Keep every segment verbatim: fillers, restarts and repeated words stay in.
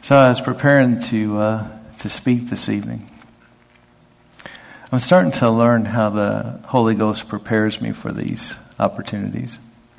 So I was preparing to uh, to speak this evening. I'm starting to learn how the Holy Ghost prepares me for these opportunities.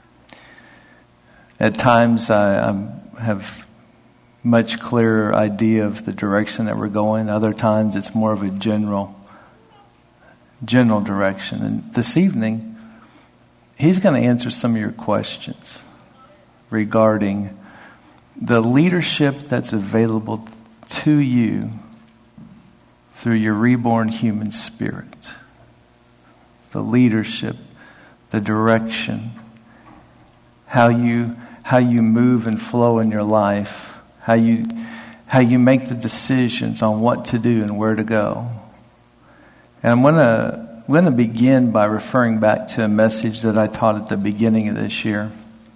At times I, I have much clearer idea of the direction that we're going. Other times it's more of a general, general direction. And this evening, he's going to answer some of your questions regarding the leadership that's available to you through your reborn human spirit. The leadership, the direction, how you how you move and flow in your life, how you how you make the decisions on what to do and where to go. And I'm gonna I'm gonna begin by referring back to a message that I taught at the beginning of this year.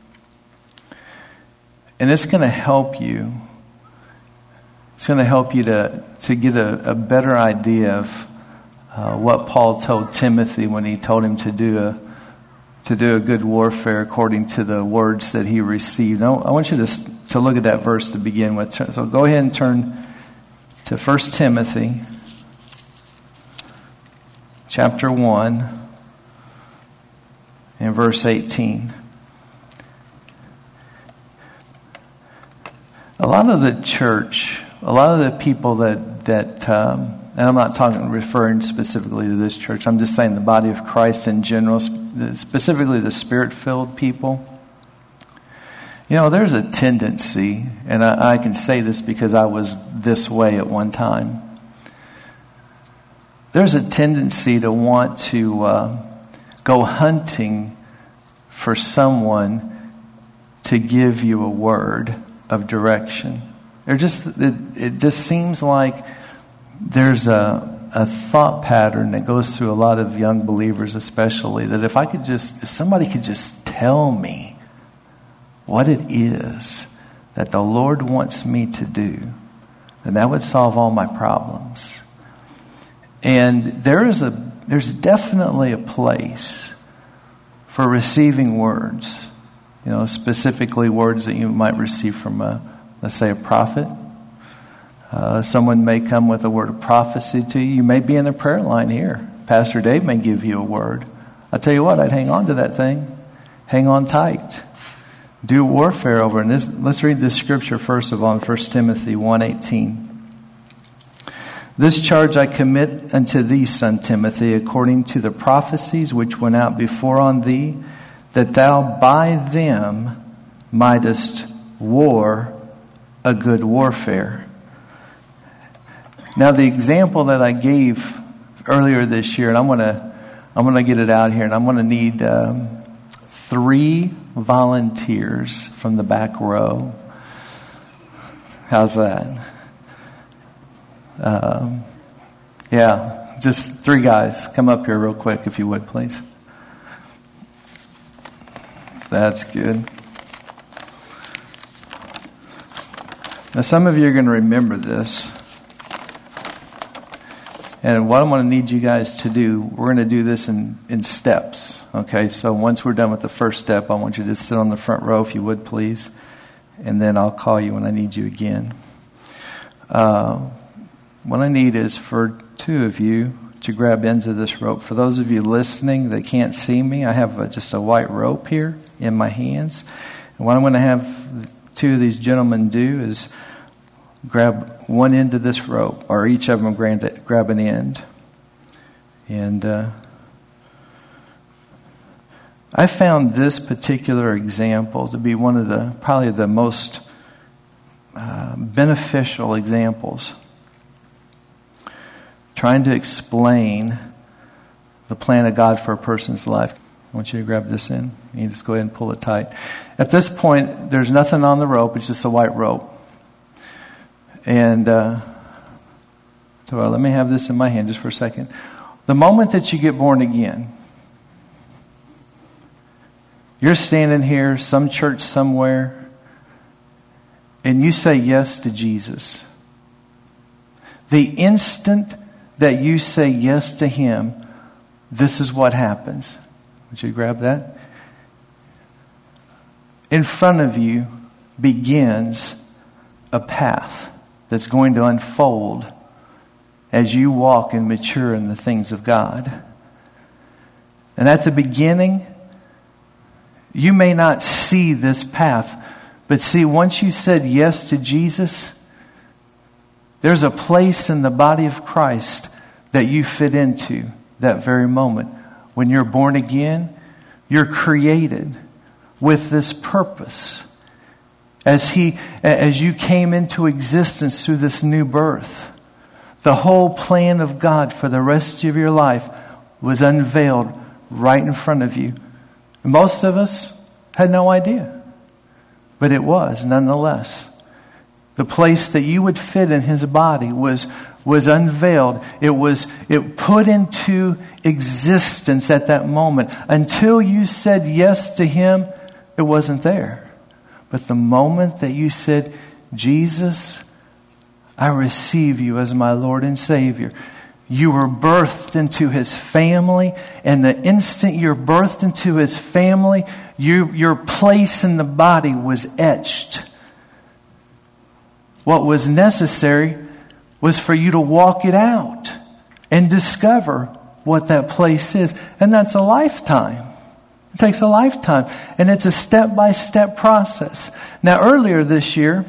And it's going to help you. It's going to help you to, to get a, a better idea of uh, what Paul told Timothy when he told him to do a to do a good warfare according to the words that he received. I, I want you to to look at that verse to begin with. So go ahead and turn to First Timothy chapter one and verse eighteen. A lot of the church, a lot of the people that, that um, and I'm not talking, referring specifically to this church, I'm just saying the body of Christ in general, specifically the Spirit-filled people. You know, there's a tendency, and I, I can say this because I was this way at one time. There's a tendency to want to uh, go hunting for someone to give you a word of direction. There just it, it just seems like there's a a thought pattern that goes through a lot of young believers, especially, that if I could just if somebody could just tell me what it is that the Lord wants me to do, then that would solve all my problems. And there is a there's definitely a place for receiving words. You know, specifically words that you might receive from a, let's say, a prophet. Uh, someone may come with a word of prophecy to you. You may be in a prayer line here. Pastor Dave may give you a word. I tell you what, I'd hang on to that thing. Hang on tight. Do warfare over it. This, let's read this scripture first of all in First Timothy one eighteen. This charge I commit unto thee, son Timothy, according to the prophecies which went out before on thee, that thou by them mightest war a good warfare. Now, the example that I gave earlier this year, and I'm gonna I'm gonna get it out here, and I'm gonna need um, three volunteers from the back row. How's that? Um, yeah, just three guys. Come up here real quick, if you would, please. That's good. Now, some of you are going to remember this. And what I'm going to need you guys to do, we're going to do this in, in steps. Okay, so once we're done with the first step, I want you to sit on the front row, if you would, please. And then I'll call you when I need you again. Uh, what I need is for two of you to grab ends of this rope. For those of you listening that can't see me, I have a, just a white rope here in my hands. And what I'm going to have two of these gentlemen do is grab one end of this rope, or each of them grab, grab an end. And uh, I found this particular example to be one of the, probably the most uh, beneficial examples, trying to explain the plan of God for a person's life. I want you to grab this in. You just go ahead and pull it tight. At this point, there's nothing on the rope. It's just a white rope. And uh, so uh, let me have this in my hand just for a second. The moment that you get born again, you're standing here, some church somewhere, and you say yes to Jesus. The instant that you say yes to Him, this is what happens. Would you grab that? In front of you begins a path. that's going to unfold as you walk and mature in the things of God. And at the beginning, you may not see this path, but see, once you said yes to Jesus, there's a place in the body of Christ that you fit into that very moment. When you're born again, you're created with this purpose. As he, as you came into existence through this new birth, the whole plan of God for the rest of your life was unveiled right in front of you. Most of us had no idea, but it was nonetheless. The place that you would fit in his body was, was unveiled. It was it put into existence at that moment. Until you said yes to him, it wasn't there. But the moment that you said, Jesus, I receive you as my Lord and Savior, you were birthed into his family, and the instant you're birthed into his family, you, your place in the body was etched. What was necessary was for you to walk it out and discover what that place is. And that's a lifetime. It takes a lifetime. And it's a step-by-step process. Now, earlier this year,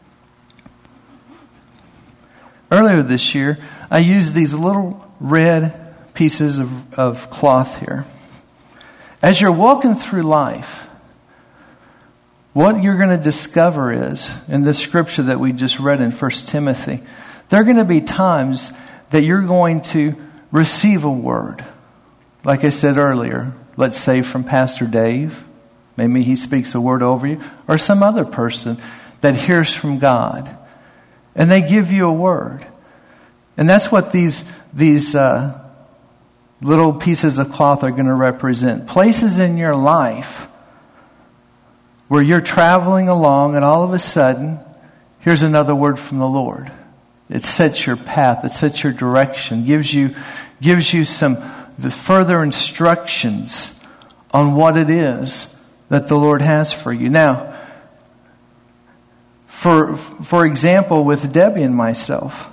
earlier this year, I used these little red pieces of, of cloth here. As you're walking through life, what you're going to discover is, in this scripture that we just read in First Timothy, there are going to be times that you're going to receive a word. Like I said earlier, let's say from Pastor Dave, maybe he speaks a word over you, or some other person that hears from God, and they give you a word. And that's what these these uh, little pieces of cloth are going to represent. Places in your life where you're traveling along and all of a sudden, here's another word from the Lord. It sets your path. It sets your direction. Gives you, gives you some the further instructions on what it is that the Lord has for you. Now, for for example, with Debbie and myself,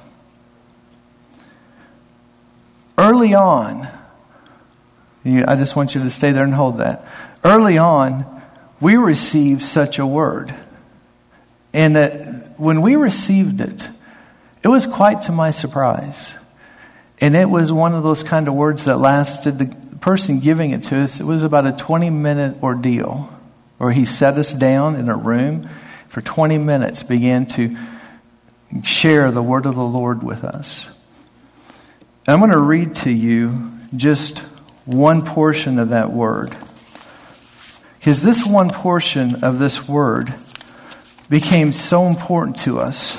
early on, I just want you to stay there and hold that. Early on, we received such a word. And that when we received it, it was quite to my surprise. And it was one of those kind of words that lasted, the person giving it to us, it was about a twenty minute ordeal. Where he set us down in a room for twenty minutes, began to share the word of the Lord with us. I'm going to read to you just one portion of that word. Because this one portion of this word became so important to us.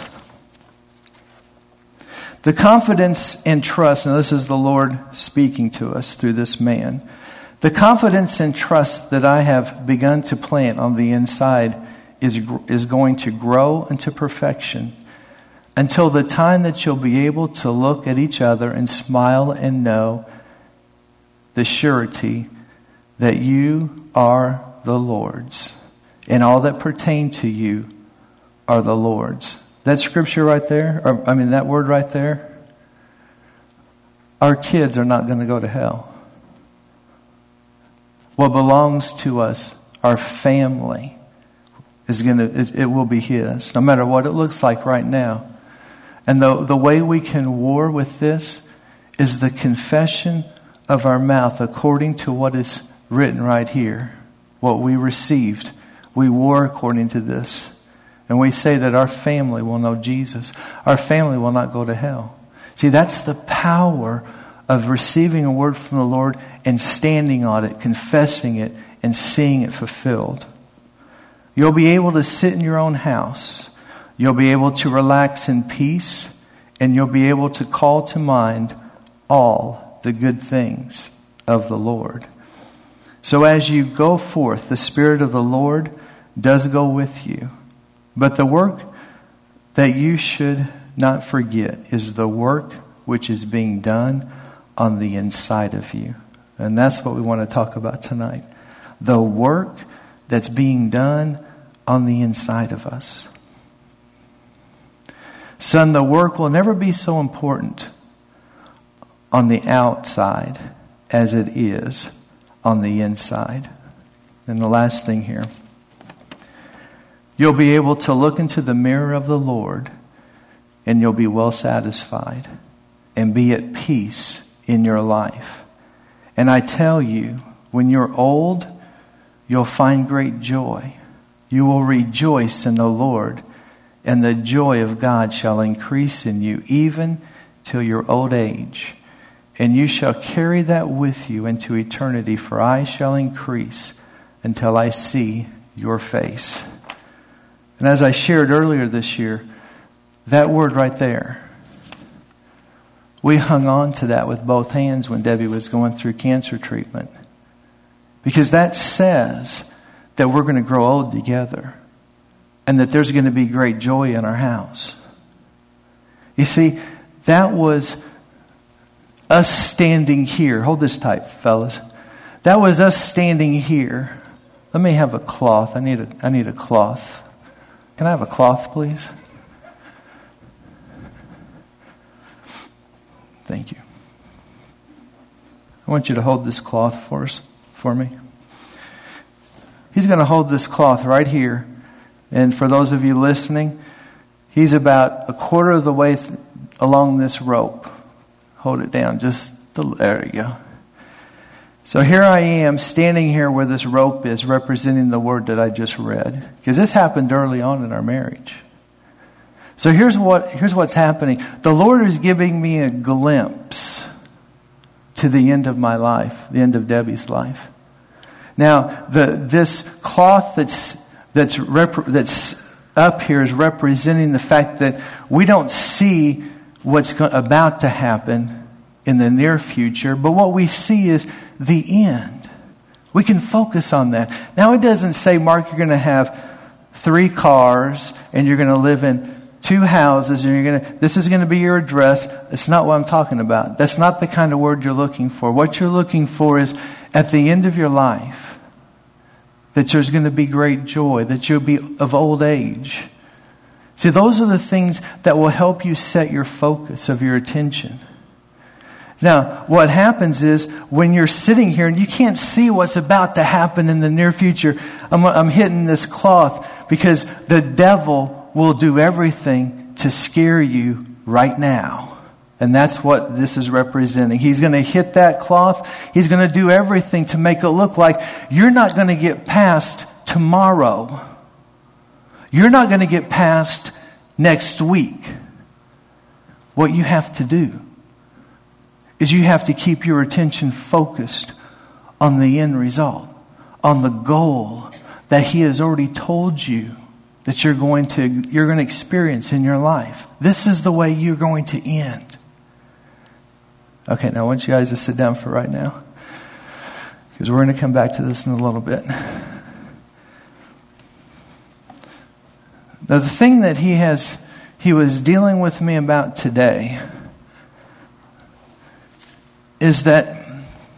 The confidence and trust, and this is the Lord speaking to us through this man. The confidence and trust that I have begun to plant on the inside is, is going to grow into perfection until the time that you'll be able to look at each other and smile and know the surety that you are the Lord's, and all that pertain to you are the Lord's. That scripture right there, or I mean that word right there, our kids are not going to go to hell. What belongs to us, our family, is going to, it will be His, no matter what it looks like right now. And the, the way we can war with this is the confession of our mouth according to what is written right here. What we received. We war according to this. And we say that our family will know Jesus. Our family will not go to hell. See, that's the power of receiving a word from the Lord and standing on it, confessing it, and seeing it fulfilled. You'll be able to sit in your own house. You'll be able to relax in peace, and you'll be able to call to mind all the good things of the Lord. So as you go forth, the Spirit of the Lord does go with you. But the work that you should not forget is the work which is being done on the inside of you. And that's what we want to talk about tonight. The work that's being done on the inside of us. Son, the work will never be so important on the outside as it is on the inside. And the last thing here. You'll be able to look into the mirror of the Lord and you'll be well satisfied and be at peace in your life. And I tell you, when you're old, you'll find great joy. You will rejoice in the Lord, and the joy of God shall increase in you even till your old age. And you shall carry that with you into eternity, for I shall increase until I see your face. And as I shared earlier this year, that word right there, we hung on to that with both hands when Debbie was going through cancer treatment. Because that says that we're going to grow old together and that there's going to be great joy in our house. You see, that was us standing here. Hold this tight, fellas. That was us standing here. Let me have a cloth. I need a, I need a cloth. Can I have a cloth, please? Thank you. I want you to hold this cloth for us, for me. He's going to hold this cloth right here. And for those of you listening, he's about a quarter of the way th- along this rope. Hold it down. Just the, there you go. So here I am standing here where this rope is, representing the word that I just read. Because this happened early on in our marriage. So here's what here's what's happening. The Lord is giving me a glimpse to the end of my life, the end of Debbie's life. Now, the this cloth that's that's rep, that's up here is representing the fact that we don't see what's go, about to happen in the near future, but what we see is the end. We can focus on that. Now, it doesn't say, Mark, you're going to have three cars and you're going to live in two houses, and you're gonna. This is going to be your address. It's not what I'm talking about. That's not the kind of word you're looking for. What you're looking for is at the end of your life that there's going to be great joy, that you'll be of old age. See, those are the things that will help you set your focus of your attention. Now, what happens is when you're sitting here and you can't see what's about to happen in the near future, I'm, I'm hitting this cloth because the devil will do everything to scare you right now. And that's what this is representing. He's going to hit that cloth. He's going to do everything to make it look like you're not going to get past tomorrow. You're not going to get past next week. What you have to do is you have to keep your attention focused on the end result, on the goal that He has already told you that you're going to you're going to experience in your life. This is the way you're going to end. Okay, now I want you guys to sit down for right now, because we're going to come back to this in a little bit. Now, the thing that he has he was dealing with me about today is that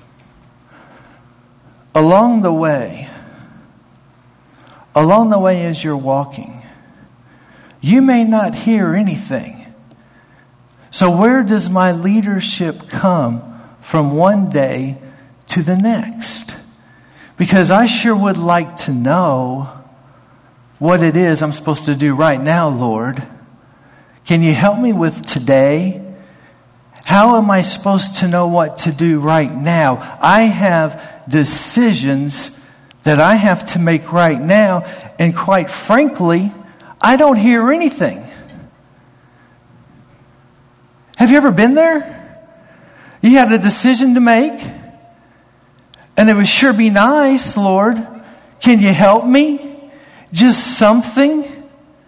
along the way, along the way as you're walking, you may not hear anything. So where does my leadership come from one day to the next? Because I sure would like to know what it is I'm supposed to do right now, Lord. Can you help me with today? How am I supposed to know what to do right now? I have decisions that I have to make right now, and quite frankly, I don't hear anything. Have you ever been there? You had a decision to make, and it would sure be nice, Lord. Can you help me? Just something.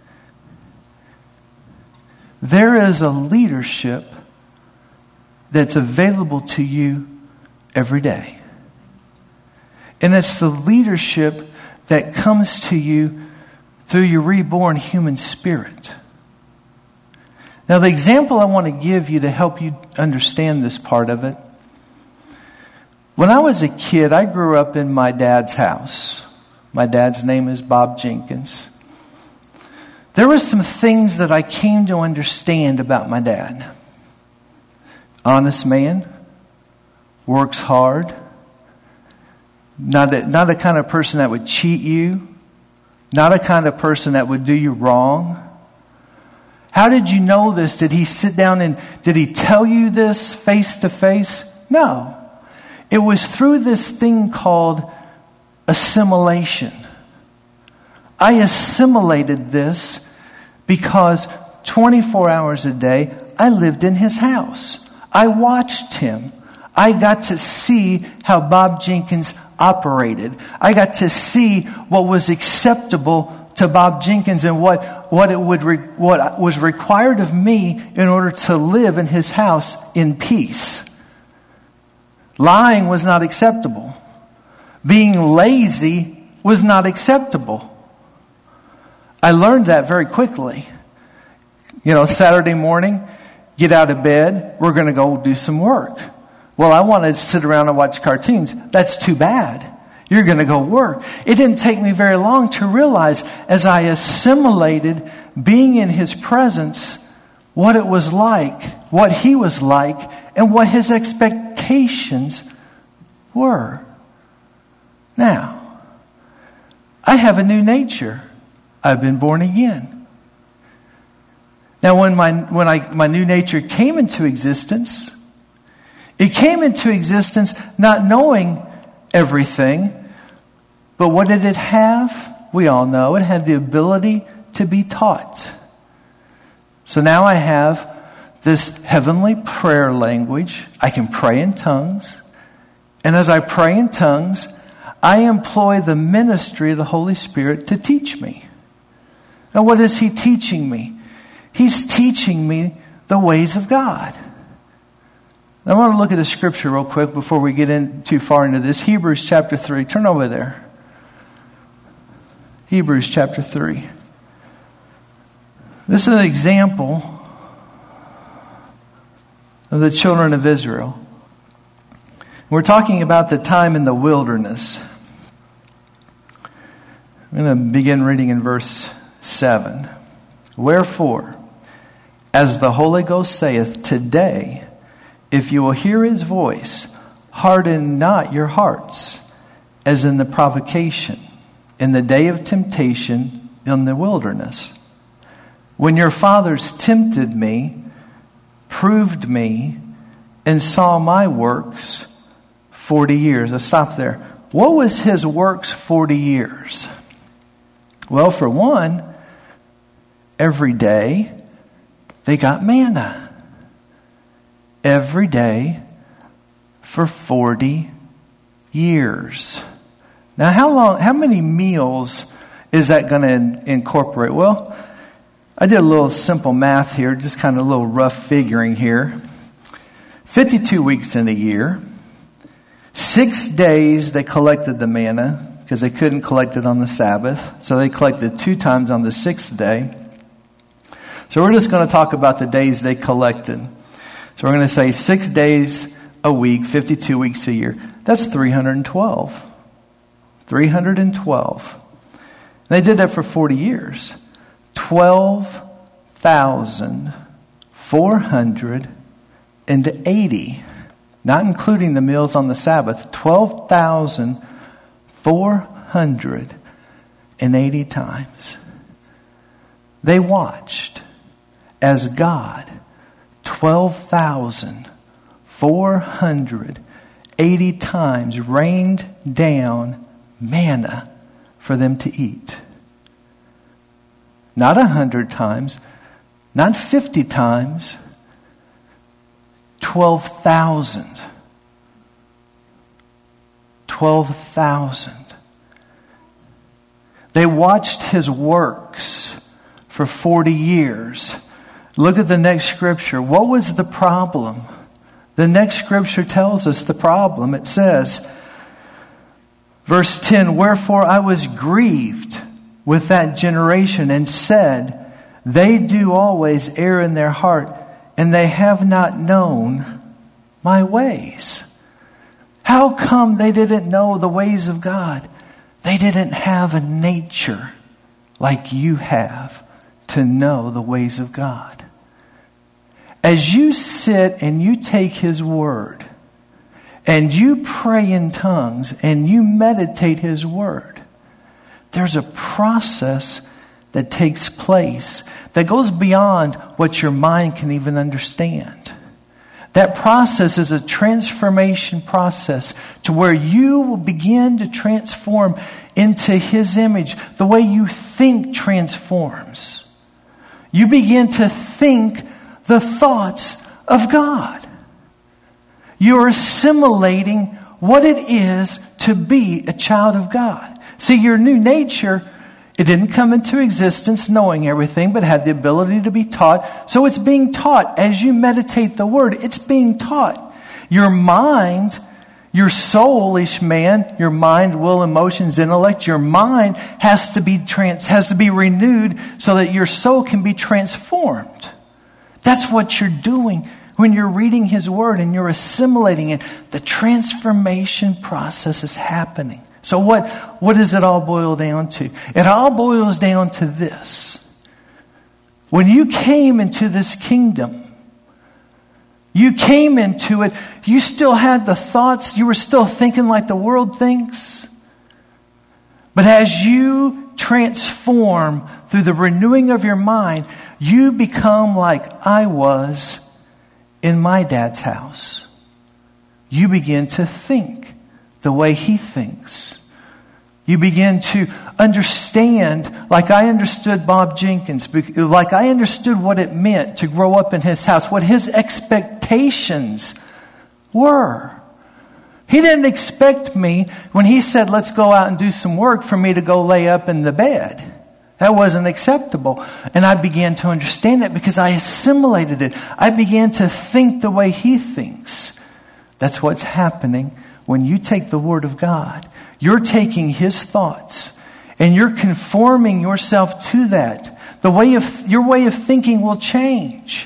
There is a leadership that's available to you every day. And it's the leadership that comes to you through your reborn human spirit. Now, the example I want to give you to help you understand this part of it. When I was a kid, I grew up in my dad's house. My dad's name is Bob Jenkins. there were some things that I came to understand about my dad. Honest man, works hard, not a, not the kind of person that would cheat you, not a kind of person that would do you wrong. How did you know this? Did he sit down and did he tell you this face to face? No. It was through this thing called assimilation. I assimilated this because twenty-four hours a day I lived in his house. I watched him. I got to see how Bob Jenkins operated. I got to see what was acceptable to Bob Jenkins and what, what it would re, what was required of me in order to live in his house in peace. Lying was not acceptable. Being lazy was not acceptable. I learned that very quickly. You know, Saturday morning, get out of bed, we're going to go do some work. Well, I want to sit around and watch cartoons. That's too bad. You're going to go work. It didn't take me very long to realize as I assimilated being in his presence, what it was like, what he was like, and what his expectations were. Now, I have a new nature. I've been born again. Now, when my when I my new nature came into existence, it came into existence not knowing everything, but what did it have? We all know it had the ability to be taught. So now I have this heavenly prayer language. I can pray in tongues. And as I pray in tongues, I employ the ministry of the Holy Spirit to teach me. Now, what is he teaching me? He's teaching me the ways of God. I want to look at a scripture real quick before we get in too far into this. Hebrews chapter three. Turn over there. Hebrews chapter three. This is an example of the children of Israel. We're talking about the time in the wilderness. I'm going to begin reading in verse seven. Wherefore, as the Holy Ghost saith, today, if you will hear his voice, harden not your hearts, as in the provocation, in the day of temptation in the wilderness. When your fathers tempted me, proved me, and saw my works forty years. Let's stop there. What was his works forty years? Well, for one, every day they got manna. Every day for forty years. Now, how long, how many meals is that going to incorporate? Well, I did a little simple math here, just kind of a little rough figuring here. fifty-two weeks in a year. Six days they collected the manna because they couldn't collect it on the Sabbath. So they collected two times on the sixth day. So we're just going to talk about the days they collected. So we're going to say six days a week, fifty-two weeks a year. That's three hundred twelve. three hundred twelve. And they did that for forty years. twelve thousand four hundred eighty. Not including the meals on the Sabbath. twelve thousand four hundred eighty times. They watched as God twelve thousand four hundred eighty times rained down manna for them to eat. Not a hundred times, not fifty times, twelve thousand. Twelve thousand. They watched his works for forty years. Look at the next scripture. What was the problem? The next scripture tells us the problem. It says, verse ten, wherefore I was grieved with that generation and said, they do always err in their heart, and they have not known my ways. How come they didn't know the ways of God? They didn't have a nature like you have to know the ways of God. As you sit and you take His Word and you pray in tongues and you meditate His Word, there's a process that takes place that goes beyond what your mind can even understand. That process is a transformation process to where you will begin to transform into His image. The way you think transforms. You begin to think the thoughts of God. You're assimilating what it is to be a child of God. See, your new nature, it didn't come into existence knowing everything, but had the ability to be taught. So it's being taught. As you meditate the Word, it's being taught. Your mind, your soulish man, your mind, will, emotions, intellect, your mind has to be trans, has to be renewed so that your soul can be transformed. That's what you're doing when you're reading His Word and you're assimilating it. The transformation process is happening. So what, what does it all boil down to? It all boils down to this. When you came into this kingdom, you came into it, you still had the thoughts, you were still thinking like the world thinks. But as you transform through the renewing of your mind, you become like I was in my dad's house. You begin to think the way he thinks. You begin to understand, like I understood Bob Jenkins, like I understood what it meant to grow up in his house, what his expectations were. He didn't expect me, when he said, let's go out and do some work, for me to go lay up in the bed. That wasn't acceptable. And I began to understand it because I assimilated it. I began to think the way he thinks. That's what's happening when you take the Word of God. You're taking His thoughts and you're conforming yourself to that. The way of, your way of thinking will change.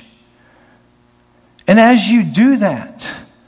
And as you do that,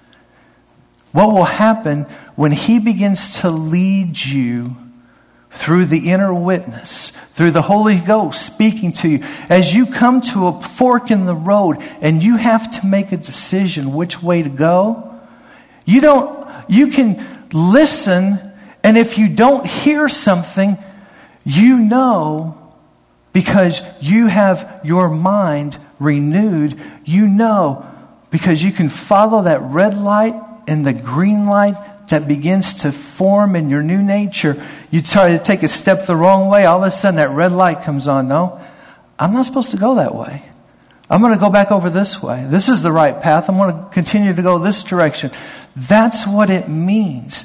what will happen when He begins to lead you through the inner witness, through the Holy Ghost speaking to you, as you come to a fork in the road and you have to make a decision which way to go, you don't, you can listen, and if you don't hear something, you know, because you have your mind renewed, you know, because you can follow that red light and the green light that begins to form in your new nature. You try to take a step the wrong way, all of a sudden that red light comes on. No, I'm not supposed to go that way. I'm going to go back over this way. This is the right path. I'm going to continue to go this direction. That's what it means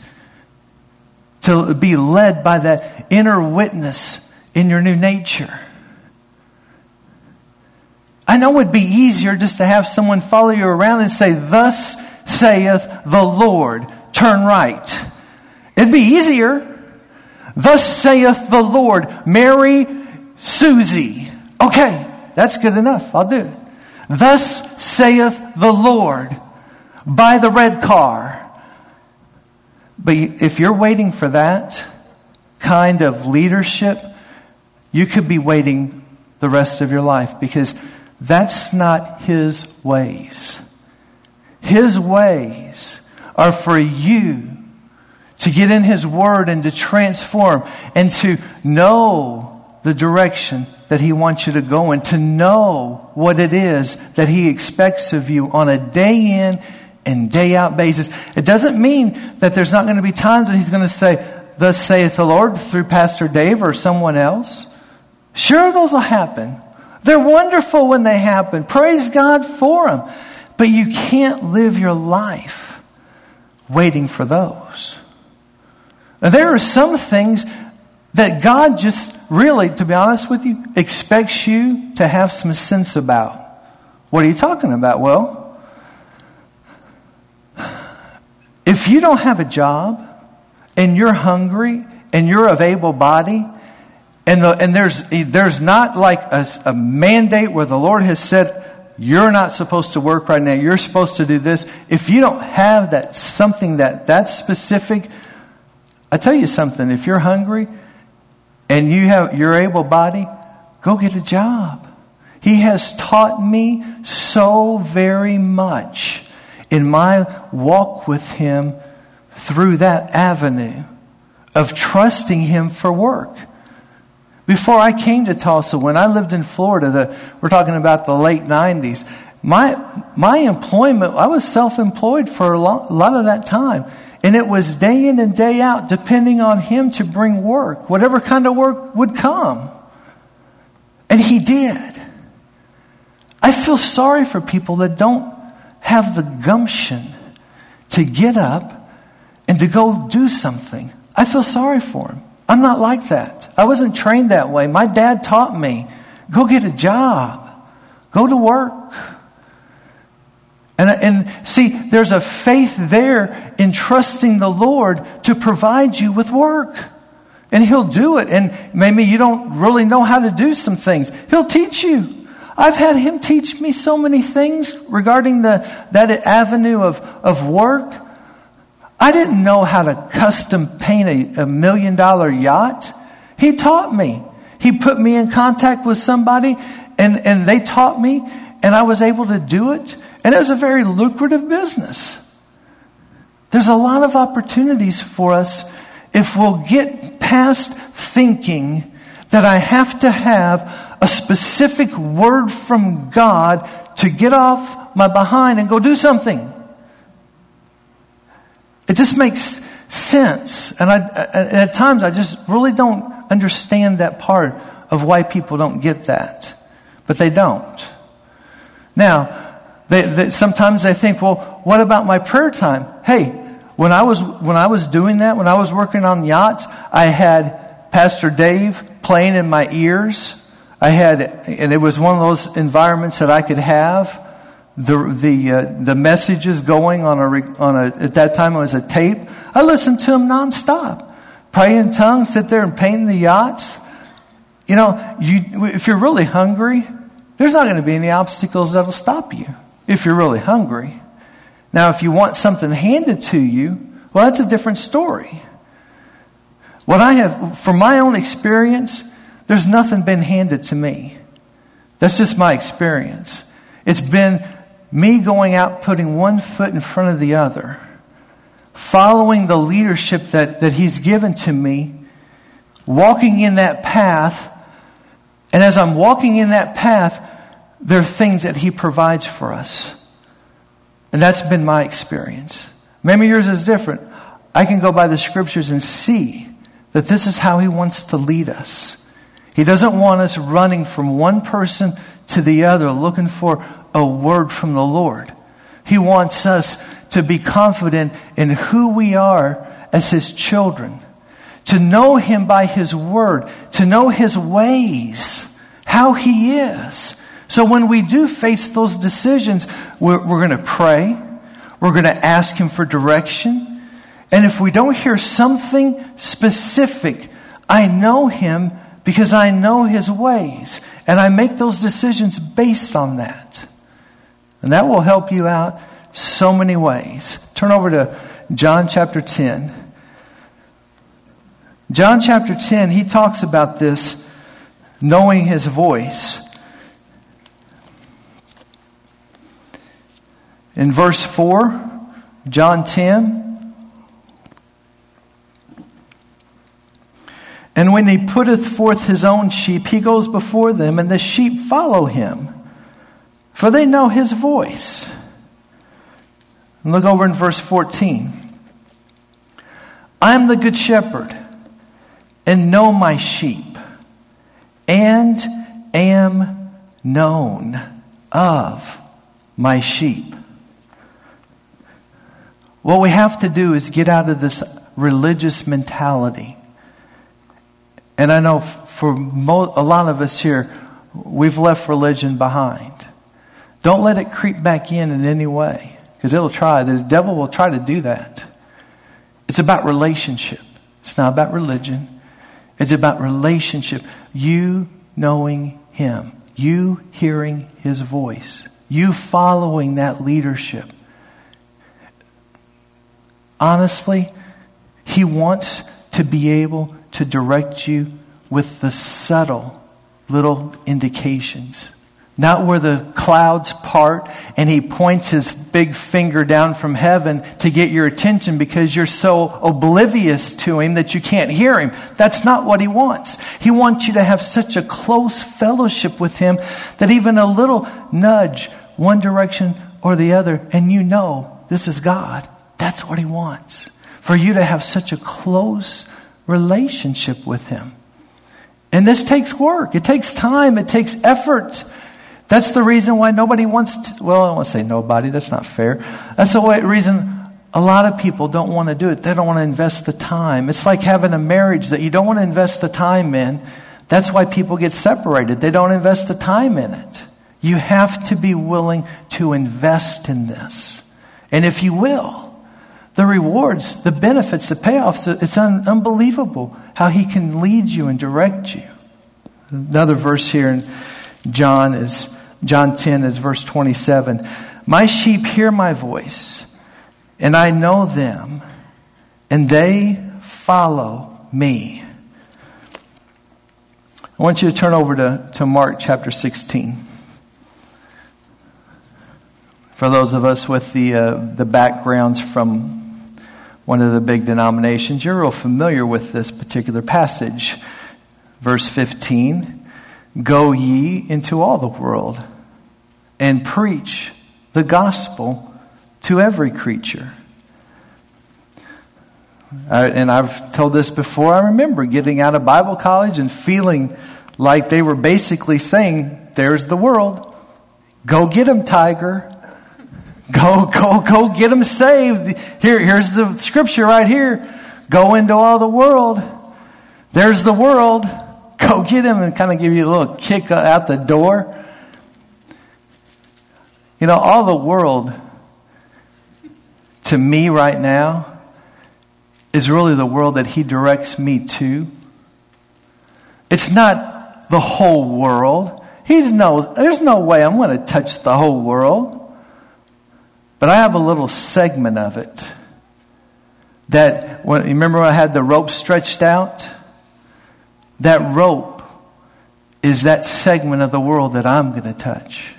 to be led by that inner witness in your new nature. I know it'd be easier just to have someone follow you around and say, thus saith the Lord, turn right. It'd be easier. Thus saith the Lord, marry Susie. Okay, that's good enough. I'll do it. Thus saith the Lord, buy the red car. But if you're waiting for that kind of leadership, you could be waiting the rest of your life, because that's not His ways. His ways are for you to get in His Word and to transform and to know the direction that He wants you to go in, to know what it is that He expects of you on a day in and day out basis. It doesn't mean that there's not going to be times when He's going to say, thus saith the Lord, through Pastor Dave or someone else. Sure, those will happen. They're wonderful when they happen. Praise God for them. But you can't live your life waiting for those. Now, there are some things that God just really, to be honest with you, expects you to have some sense about. What are you talking about? Well, if you don't have a job and you're hungry and you're of able body, and the, and there's there's not like a, a mandate where the Lord has said, you're not supposed to work right now, you're supposed to do this. If you don't have that something that that's specific, I tell you something, if you're hungry and you have you're able body, go get a job. He has taught me so very much in my walk with Him through that avenue of trusting Him for work. Before I came to Tulsa, when I lived in Florida, the, we're talking about the late nineties, my my employment, I was self-employed for a lot, a lot of that time. And it was day in and day out, depending on Him to bring work, whatever kind of work would come. And He did. I feel sorry for people that don't have the gumption to get up and to go do something. I feel sorry for them. I'm not like that. I wasn't trained that way. My dad taught me, go get a job. Go to work. And, and see, there's a faith there in trusting the Lord to provide you with work. And He'll do it. And maybe you don't really know how to do some things. He'll teach you. I've had Him teach me so many things regarding the that avenue of, of work. I didn't know how to custom paint a, a million dollar yacht. He taught me. He put me in contact with somebody and, and they taught me and I was able to do it. And it was a very lucrative business. There's a lot of opportunities for us if we'll get past thinking that I have to have a specific word from God to get off my behind and go do something. It just makes sense. And I, at times I just really don't understand that part of why people don't get that. But they don't. Now, they, they, sometimes they think, well, what about my prayer time? Hey, when I was when I was doing that, when I was working on yachts, I had Pastor Dave playing in my ears. I had, and it was one of those environments that I could have the the uh, the messages going on a on a at that time it was a tape. I listened to them nonstop, pray in tongues, sit there and paint the yachts. You know, you if you're really hungry, there's not going to be any obstacles that'll stop you. If you're really hungry. Now, if you want something handed to you, well, that's a different story. What I have, from my own experience, there's nothing been handed to me. That's just my experience. It's been me going out, putting one foot in front of the other, following the leadership that, that He's given to me, walking in that path, and as I'm walking in that path, there are things that He provides for us. And that's been my experience. Maybe yours is different. I can go by the Scriptures and see that this is how He wants to lead us. He doesn't want us running from one person to the other looking for a word from the Lord. He wants us to be confident in who we are as His children. To know Him by His word. To know His ways. How He is. So when we do face those decisions, we're, we're going to pray. We're going to ask Him for direction. And if we don't hear something specific, I know Him because I know His ways. And I make those decisions based on that. And that will help you out so many ways. Turn over to John chapter ten. John chapter ten, he talks about this, knowing His voice. In verse four, John ten, and when He putteth forth His own sheep, He goes before them, and the sheep follow Him, for they know His voice. And look over in verse fourteen. I am the good shepherd, and know my sheep, and am known of my sheep. What we have to do is get out of this religious mentality. And I know for mo- a lot of us here, we've left religion behind. Don't let it creep back in in any way. Because it'll try. The devil will try to do that. It's about relationship. It's not about religion. It's about relationship. You knowing Him. You hearing His voice. You following that leadership. Honestly, He wants to be able to direct you with the subtle little indications. Not where the clouds part and he points his big finger down from heaven to get your attention because you're so oblivious to him that you can't hear him. That's not what he wants. He wants you to have such a close fellowship with him that even a little nudge one direction or the other, and you know this is God. That's what he wants. For you to have such a close relationship with him. And this takes work. It takes time. It takes effort. That's the reason why nobody wants to, well, I don't want to say nobody. That's not fair. That's the way, reason a lot of people don't want to do it. They don't want to invest the time. It's like having a marriage that you don't want to invest the time in. That's why people get separated. They don't invest the time in it. You have to be willing to invest in this. And if you will, the rewards, the benefits, the payoffs, it's un- unbelievable how he can lead you and direct you. Another verse here in John is John ten is verse twenty-seven. My sheep hear my voice, and I know them, and they follow me. I want you to turn over to, to Mark chapter sixteen. For those of us with the uh, the backgrounds from one of the big denominations, you're real familiar with this particular passage. Verse fifteen. Go ye into all the world and preach the gospel to every creature. Uh, and I've told this before. I remember getting out of Bible college and feeling like they were basically saying, there's the world. Go get them, Tiger. Go, go, go get them saved. Here, here's the scripture right here. Go into all the world. There's the world. Go get him, and kind of give you a little kick out the door. You know, all the world, to me right now, is really the world that he directs me to. It's not the whole world. He's no, there's no way I'm going to touch the whole world. But I have a little segment of it. That, when, you remember when I had the rope stretched out? That rope is that segment of the world that I'm going to touch.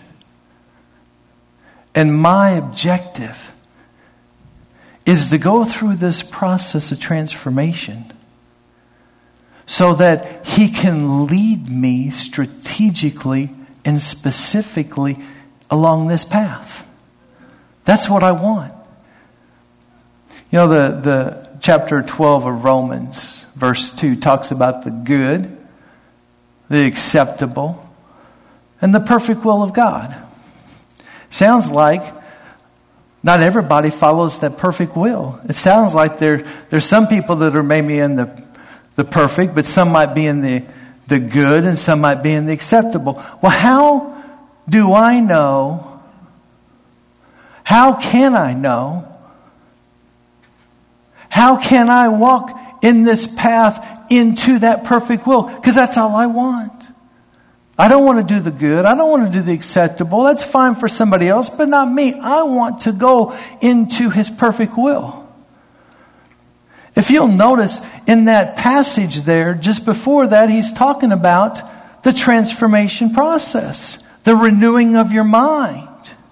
And my objective is to go through this process of transformation so that he can lead me strategically and specifically along this path. That's what I want. You know, the, the chapter twelve of Romans, verse two, talks about the good, the acceptable, and the perfect will of God. Sounds like not everybody follows that perfect will. It sounds like there there's some people that are maybe in the the perfect, but some might be in the, the good, and some might be in the acceptable. Well, how do I know? How can I know? How can I walk in this path into that perfect will? Because that's all I want. I don't want to do the good. I don't want to do the acceptable. That's fine for somebody else, but not me. I want to go into his perfect will. If you'll notice in that passage there, just before that, he's talking about the transformation process, the renewing of your mind.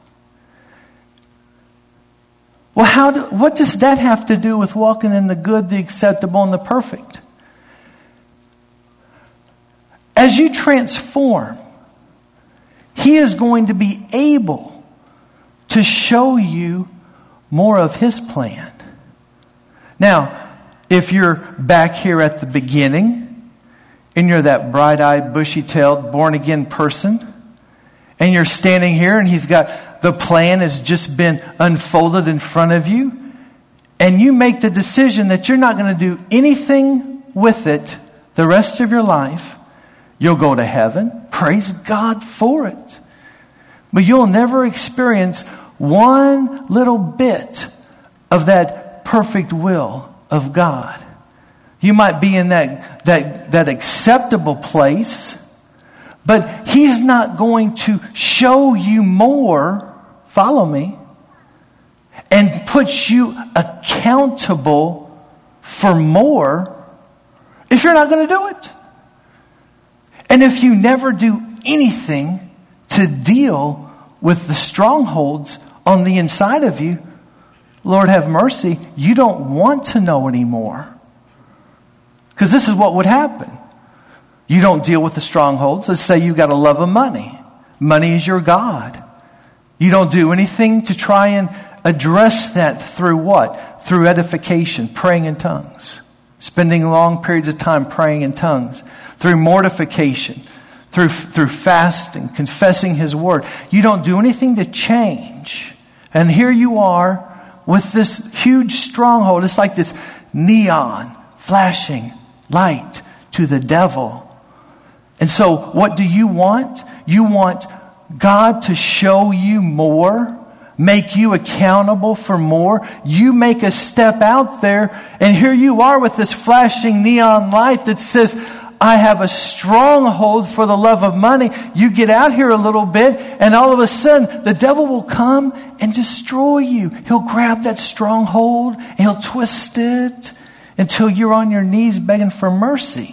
Well, how do, what does that have to do with walking in the good, the acceptable, and the perfect? As you transform, he is going to be able to show you more of his plan. Now, if you're back here at the beginning, and you're that bright-eyed, bushy-tailed, born-again person, and you're standing here, and he's got the plan has just been unfolded in front of you, and you make the decision that you're not going to do anything with it the rest of your life, you'll go to heaven. Praise God for it. But you'll never experience one little bit of that perfect will of God. You might be in that, that, that acceptable place, but he's not going to show you more, follow me, and put you accountable for more if you're not going to do it. And if you never do anything to deal with the strongholds on the inside of you, Lord have mercy, you don't want to know anymore. Because this is what would happen. You don't deal with the strongholds. Let's say you've got a love of money. Money is your God. You don't do anything to try and address that through what? Through edification, praying in tongues. Spending long periods of time praying in tongues. Through mortification. Through, through fasting, confessing His Word. You don't do anything to change. And here you are with this huge stronghold. It's like this neon flashing light to the devil. And so what do you want? You want God to show you more, make you accountable for more. You make a step out there, and here you are with this flashing neon light that says, I have a stronghold for the love of money. You get out here a little bit, and all of a sudden, the devil will come and destroy you. He'll grab that stronghold, and he'll twist it until you're on your knees begging for mercy.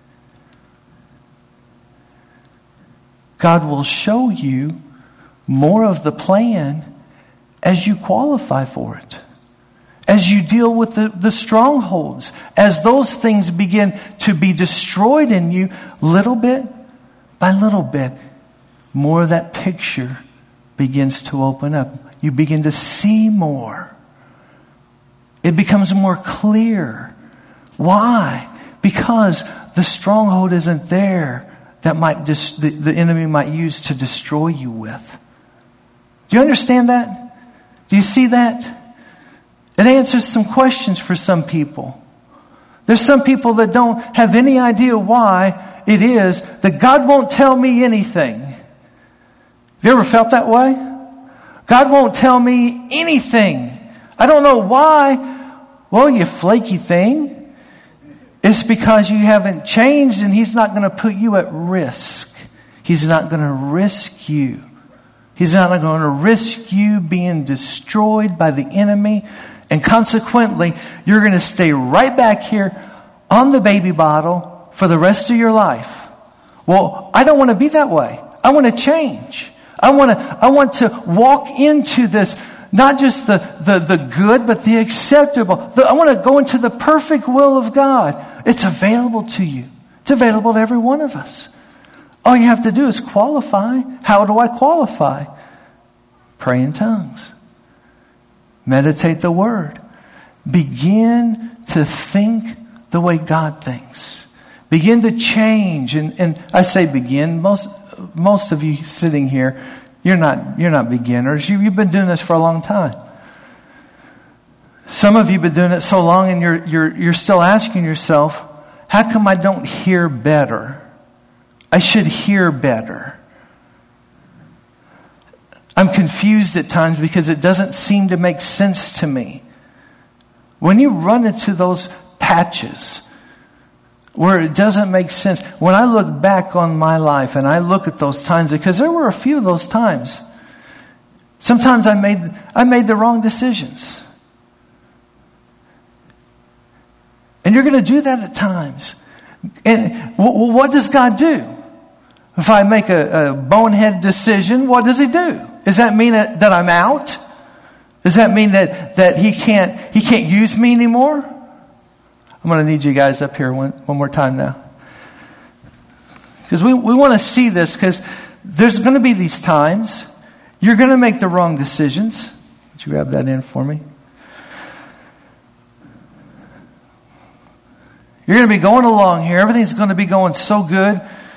God will show you more of the plan as you qualify for it. As you deal with the, the strongholds. As those things begin to be destroyed in you, little bit by little bit, more of that picture begins to open up. You begin to see more. It becomes more clear. Why? Because the stronghold isn't there that might dis- the, the enemy might use to destroy you with. Do you understand that? Do you see that? It answers some questions for some people. There's some people that don't have any idea why it is that God won't tell me anything. Have you ever felt that way? God won't tell me anything. I don't know why. Well, you flaky thing. It's because you haven't changed, and He's not going to put you at risk. He's not going to risk you. He's not going to risk you being destroyed by the enemy. And consequently, you're going to stay right back here on the baby bottle for the rest of your life. Well, I don't want to be that way. I want to change. I want to, I want to walk into this, not just the, the, the good, but the acceptable. The, I want to go into the perfect will of God. It's available to you. It's available to every one of us. All you have to do is qualify. How do I qualify? Pray in tongues. Meditate the Word. Begin to think the way God thinks. Begin to change. And, and I say begin. Most most of you sitting here, you're not you're not beginners. You, you've been doing this for a long time. Some of you have been doing it so long, and you're you're you're still asking yourself, how come I don't hear better? I should hear better. I'm confused at times because it doesn't seem to make sense to me. When you run into those patches where it doesn't make sense, when I look back on my life and I look at those times, because there were a few of those times, sometimes I made I made the wrong decisions. And you're going to do that at times. And well, what does God do? If I make a, a bonehead decision, what does He do? Does that mean that, that I'm out? Does that mean that, that he can't he can't use me anymore? I'm going to need you guys up here one, one more time now. Because we, we want to see this, because there's going to be these times you're going to make the wrong decisions. Would you grab that in for me? You're going to be going along here. Everything's going to be going so good.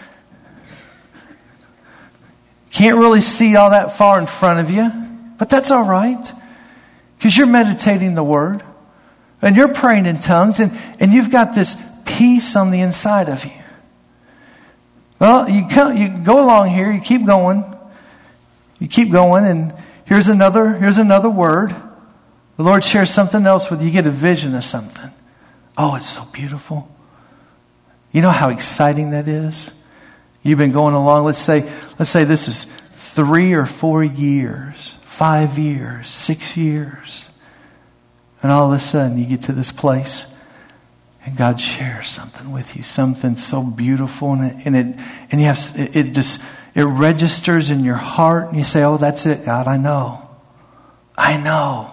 Can't really see all that far in front of you. But that's all right. Because you're meditating the Word. And you're praying in tongues. And, and you've got this peace on the inside of you. Well, you, come, you go along here. You keep going. You keep going. And here's another, here's another word. The Lord shares something else with you. You get a vision of something. Oh, it's so beautiful. You know how exciting that is? You've been going along, let's say, let's say this is three or four years, five years, six years. And all of a sudden you get to this place And God shares something with you, something so beautiful, and it, and it, and you have, it, it just, it registers in your heart, and you say, oh, that's it, God, I know. I know.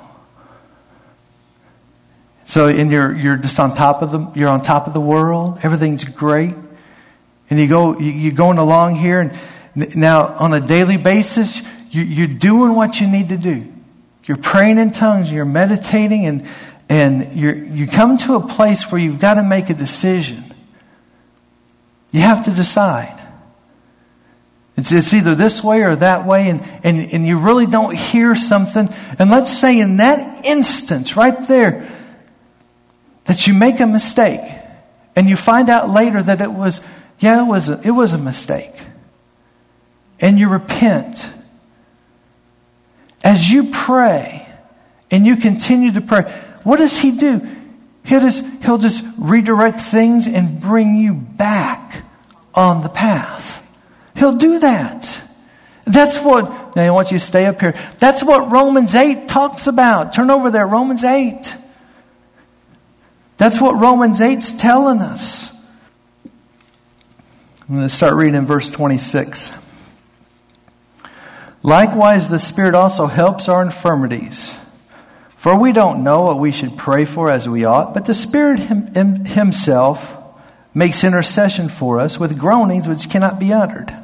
So, and you're, you're just on top of the, you're on top of the world, everything's great, and you go, you, you're going along here, and now on a daily basis, you, you're doing what you need to do. You're praying in tongues, you're meditating, and And you you come to a place where you've got to make a decision. You have to decide. It's, it's either this way or that way, and, and, and you really don't hear something. And let's say in that instance, right there, that you make a mistake, and you find out later that it was, yeah, it was a, it was a mistake. And you repent. As you pray, and you continue to pray, what does he do? He'll just, he'll just redirect things and bring you back on the path. He'll do that. That's what, now I want you to stay up here. That's what Romans eight talks about. Turn over there, Romans eight. That's what Romans eight's telling us. I'm going to start reading in verse twenty-six. Likewise, the Spirit also helps our infirmities. For we don't know what we should pray for as we ought, but the Spirit him, him, himself makes intercession for us with groanings which cannot be uttered.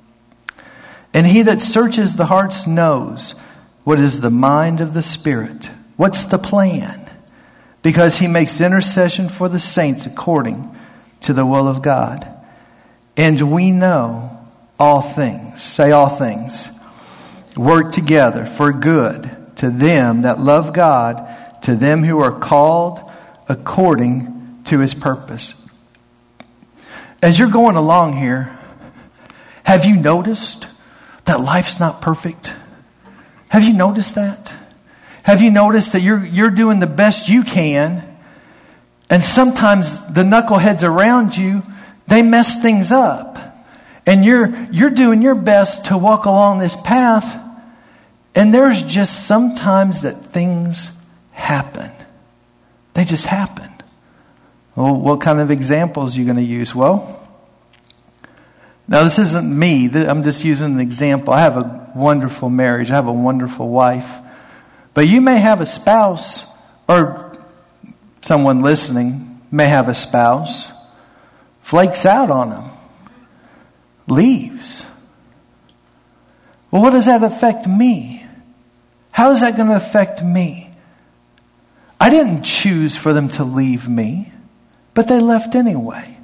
And he that searches the hearts knows what is the mind of the Spirit. What's the plan? Because he makes intercession for the saints according to the will of God. And we know all things, say all things, work together for good to them that love God, to them who are called according to his purpose. As you're going along here, have you noticed that life's not perfect? Have you noticed that? Have you noticed that you're you're doing the best you can, and sometimes the knuckleheads around you, they mess things up, and you're you're doing your best to walk along this path, and there's just sometimes that things happen. They just happen. Well, what kind of examples are you going to use? Well, now this isn't me. I'm just using an example. I have a wonderful marriage. I have a wonderful wife. But you may have a spouse, or someone listening may have a spouse, flakes out on them, leaves. Well, what does that affect me? How is that going to affect me? I didn't choose for them to leave me, but they left anyway.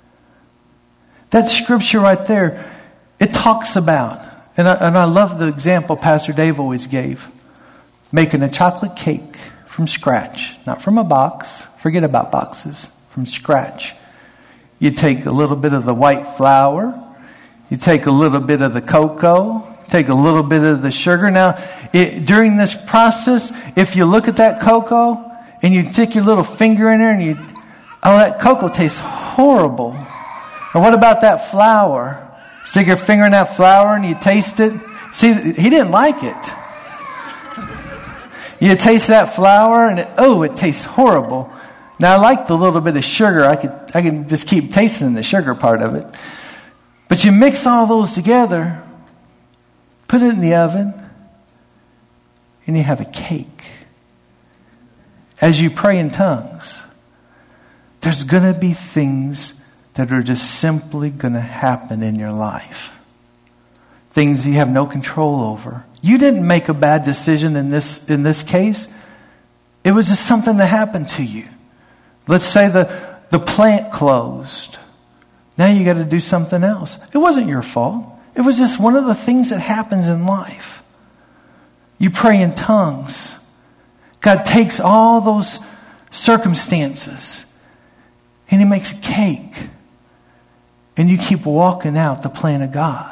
That scripture right there, it talks about, and I, and I love the example Pastor Dave always gave, making a chocolate cake from scratch, not from a box. Forget about boxes, from scratch. You take a little bit of the white flour, you take a little bit of the cocoa, take a little bit of the sugar. Now, it, during this process, if you look at that cocoa and you stick your little finger in there and you, oh, that cocoa tastes horrible. And what about that flour? Stick your finger in that flour and you taste it. See, he didn't like it. You taste that flour and it, oh, it tastes horrible. Now I like the little bit of sugar. I could I can just keep tasting the sugar part of it. But you mix all those together, put it in the oven, and you have a cake. As you pray in tongues, there's going to be things that are just simply going to happen in your life. Things you have no control over. You didn't make a bad decision in this in this case. It was just something that happened to you. Let's say the, the plant closed. Now you got to do something else. It wasn't your fault. It was just one of the things that happens in life. You pray in tongues. God takes all those circumstances and he makes a cake. And you keep walking out the plan of God.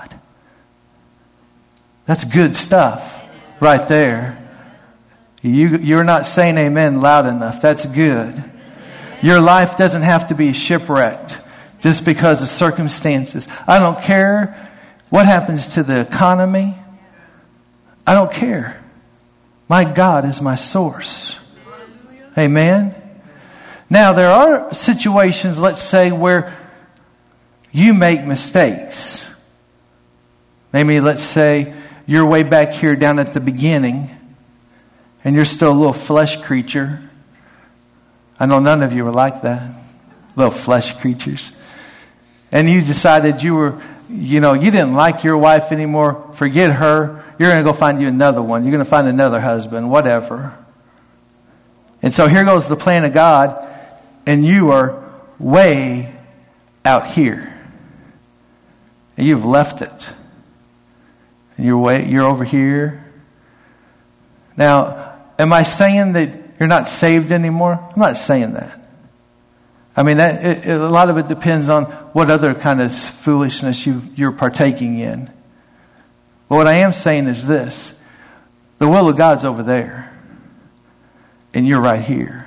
That's good stuff right there. You, you're not saying amen loud enough. That's good. Your life doesn't have to be shipwrecked just because of circumstances. I don't care what happens to the economy. I don't care. My God is my source. Amen. Now, there are situations, let's say, where you make mistakes. Maybe, let's say, you're way back here down at the beginning, and you're still a little flesh creature. I know none of you are like that. Little flesh creatures. And you decided you were, you know, you didn't like your wife anymore. Forget her. You're going to go find you another one. You're going to find another husband, whatever. And so here goes the plan of God, and you are way out here. And you've left it. And you're way, you're over here. Now, am I saying that you're not saved anymore? I'm not saying that. I mean, that, it, it, a lot of it depends on what other kind of foolishness you, you're partaking in. But what I am saying is this. The will of God's over there. And you're right here.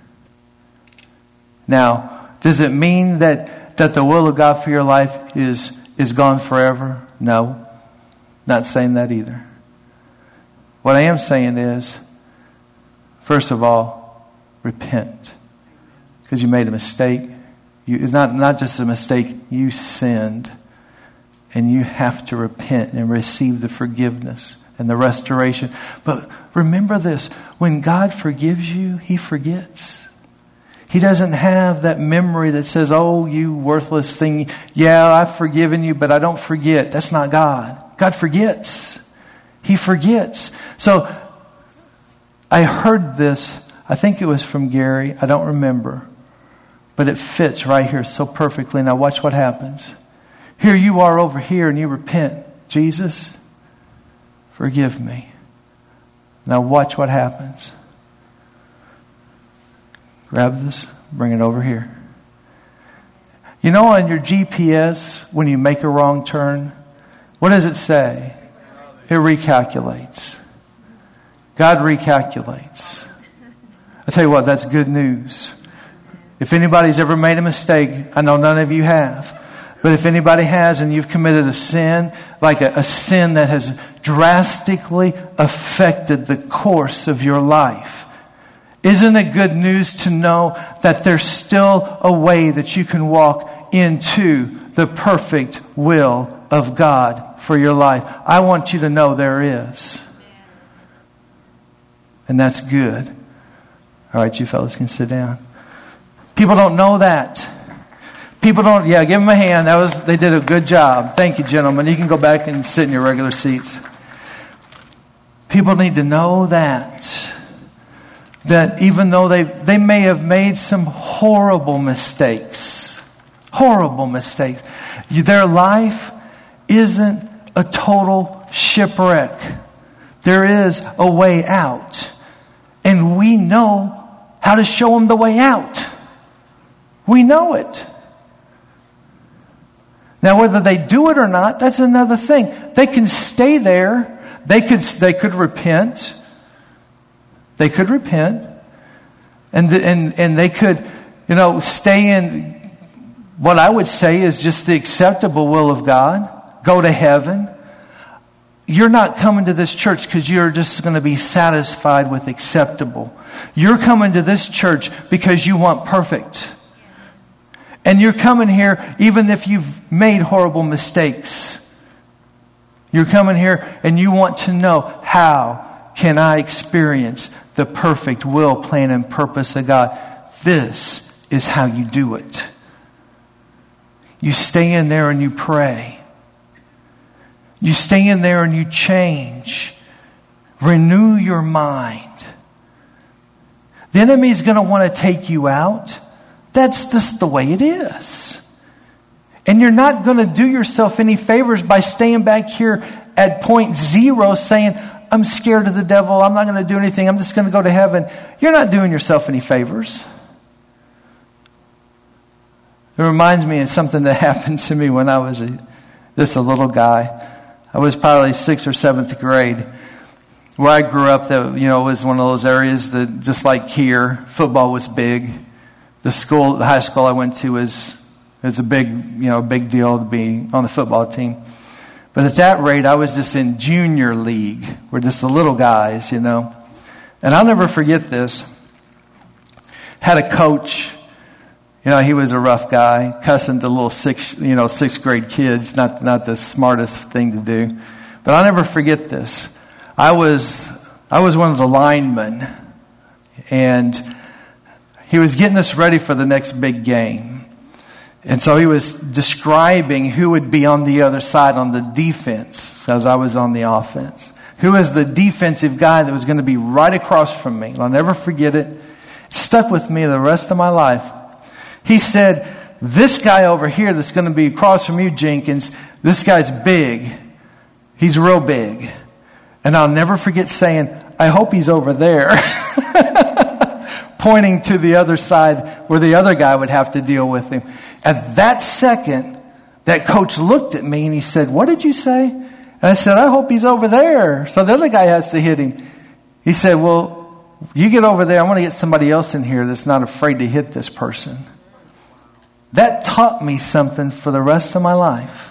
Now, does it mean that, that the will of God for your life is, is gone forever? No. Not saying that either. What I am saying is, first of all, repent. Because you made a mistake. You, it's not, not just a mistake, you sinned. And you have to repent and receive the forgiveness and the restoration. But remember this, when God forgives you, He forgets. He doesn't have that memory that says, oh, you worthless thing. Yeah, I've forgiven you, but I don't forget. That's not God. God forgets. He forgets. So I heard this, I think it was from Gary, I don't remember. But it fits right here so perfectly. Now watch what happens. Here you are over here and you repent. Jesus, forgive me. Now watch what happens. Grab this, bring it over here. You know, on your G P S, when you make a wrong turn, what does it say? It recalculates. God recalculates. I tell you what, that's good news. If anybody's ever made a mistake, I know none of you have. But if anybody has and you've committed a sin, like a, a sin that has drastically affected the course of your life, isn't it good news to know that there's still a way that you can walk into the perfect will of God for your life? I want you to know there is. And that's good. All right, you fellas can sit down. People don't know that. People don't, yeah, give them a hand. That was, they did a good job. Thank you, gentlemen. You can go back and sit in your regular seats. People need to know that. That even though they, they may have made some horrible mistakes, horrible mistakes, their life isn't a total shipwreck. There is a way out. And we know how to show them the way out. We know it. Now, whether they do it or not, that's another thing. They can stay there. They could, they could repent. They could repent. And, and, and they could, you know, stay in what I would say is just the acceptable will of God. Go to heaven. You're not coming to this church because you're just going to be satisfied with acceptable. You're coming to this church because you want perfect. And you're coming here even if you've made horrible mistakes. You're coming here and you want to know, how can I experience the perfect will, plan, and purpose of God? This is how you do it. You stay in there and you pray. You stay in there and you change. Renew your mind. The enemy is going to want to take you out. That's just the way it is. And you're not going to do yourself any favors by staying back here at point zero saying, I'm scared of the devil. I'm not going to do anything. I'm just going to go to heaven. You're not doing yourself any favors. It reminds me of something that happened to me when I was a, just a little guy. I was probably sixth or seventh grade. Where I grew up, that, you know, was one of those areas that, just like here, football was big. The school, the high school I went to was, was a big, you know, big deal to be on the football team. But at that rate, I was just in junior league. We're just the little guys, you know. And I'll never forget this. had a coach. You know, he was a rough guy, cussing to little six, you know, sixth grade kids. Not not the smartest thing to do, but I'll never forget this. I was I was one of the linemen, and he was getting us ready for the next big game. And so he was describing who would be on the other side on the defense as I was on the offense. Who was the defensive guy that was going to be right across from me. And I'll never forget it. It stuck with me the rest of my life. He said, this guy over here that's going to be across from you, Jenkins, this guy's big. He's real big. And I'll never forget saying, I hope he's over there. Pointing to the other side where the other guy would have to deal with him. At that second, that coach looked at me and he said, what did you say? And I said, I hope he's over there. So the other guy has to hit him. He said, well, you get over there. I want to get somebody else in here that's not afraid to hit this person. That taught me something for the rest of my life.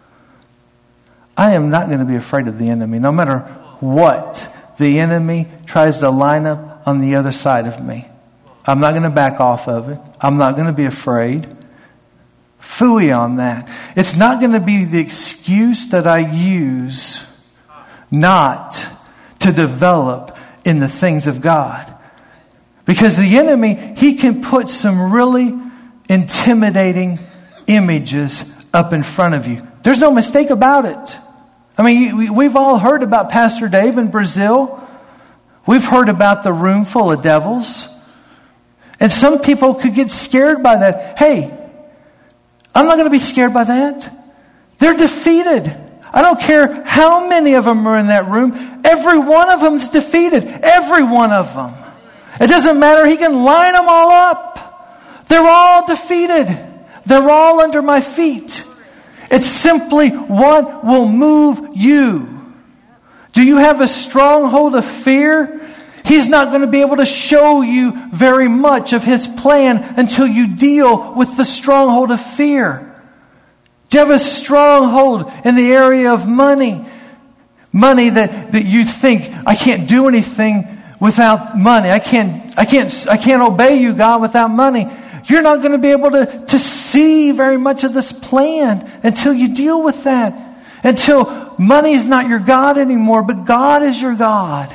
I am not going to be afraid of the enemy, no matter what the enemy tries to line up on the other side of me. I'm not going to back off of it. I'm not going to be afraid. Phooey on that. It's not going to be the excuse that I use not to develop in the things of God. Because the enemy, he can put some really intimidating images up in front of you. There's no mistake about it. I mean, we've all heard about Pastor Dave in Brazil. We've heard about the room full of devils. And some people could get scared by that. Hey, I'm not going to be scared by that. They're defeated. I don't care how many of them are in that room. Every one of them is defeated. Every one of them. It doesn't matter. He can line them all up. They're all defeated. They're all under my feet. It's simply what will move you. Do you have a stronghold of fear? He's not going to be able to show you very much of his plan until you deal with the stronghold of fear. Do you have a stronghold in the area of money? Money that, that you think, I can't do anything without money. I can't, I can't, I can't obey you, God, without money. You're not going to be able to, to see very much of this plan until you deal with that. Until money is not your God anymore, but God is your God.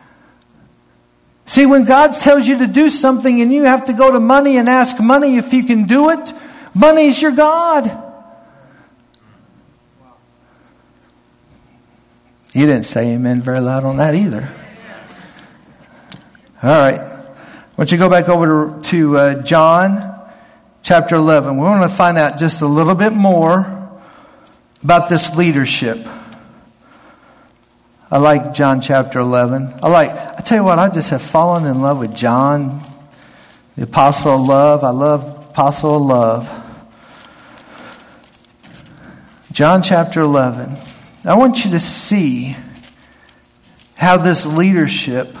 See, when God tells you to do something and you have to go to money and ask money if you can do it, money is your God. You didn't say amen very loud on that either. All right. Why don't you go back over to, to uh, John chapter eleven. We want to find out just a little bit more about this leadership. I like John chapter eleven. I like, I tell you what, I just have fallen in love with John, the apostle of love. I love apostle of love. John chapter eleven. I want you to see how this leadership,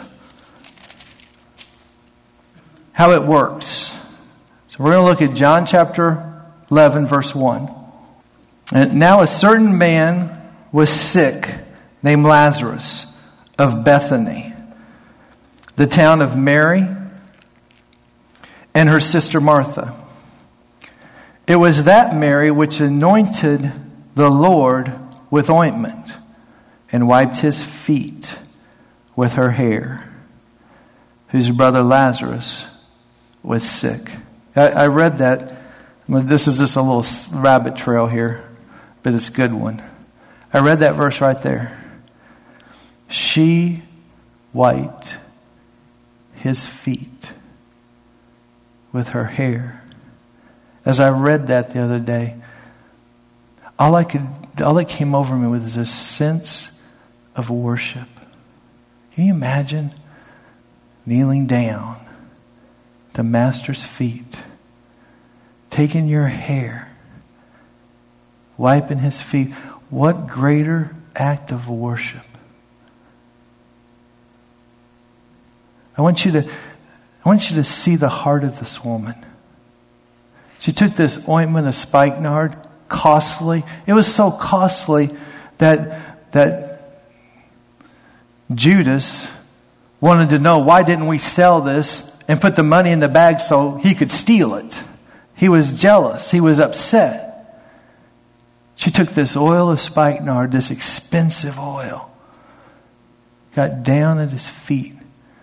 how it works. So we're going to look at John chapter eleven, verse one. And now a certain man was sick, named Lazarus, of Bethany, the town of Mary and her sister Martha. It was that Mary which anointed the Lord with ointment and wiped his feet with her hair, whose brother Lazarus was sick. I, I read that. This is just a little rabbit trail here, but it's a good one. I read that verse right there. She wiped his feet with her hair. As I read that the other day, all I could, all that came over me was a sense of worship. Can you imagine kneeling down at the Master's feet, taking your hair, wiping his feet? What greater act of worship? I want you to, I want you to see the heart of this woman. She took this ointment of spikenard, costly. It was so costly that that Judas wanted to know, why didn't we sell this and put the money in the bag so he could steal it. He was jealous. He was upset. She took this oil of spikenard, this expensive oil, got down at his feet,